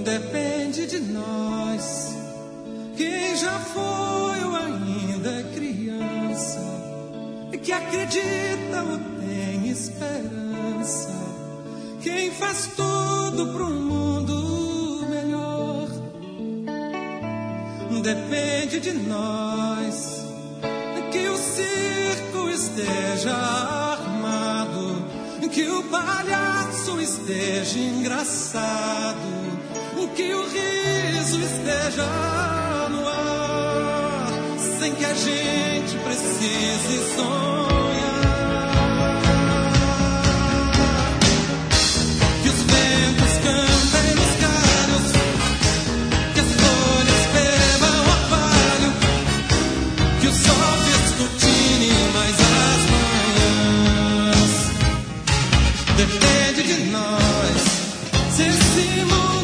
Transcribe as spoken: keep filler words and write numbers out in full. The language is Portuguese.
Depende de nós, quem já foi ou ainda é criança, que acredita ou tem esperança, quem faz tudo para um mundo melhor. Depende de nós, que o circo esteja armado, que o palhaço esteja engraçado, que o riso esteja no ar, sem que a gente precise sonhar. Que os ventos cantem nos galhos, que as folhas bebam orvalho, que o sol descortine mais as manhãs. Depende de nós se esse mundo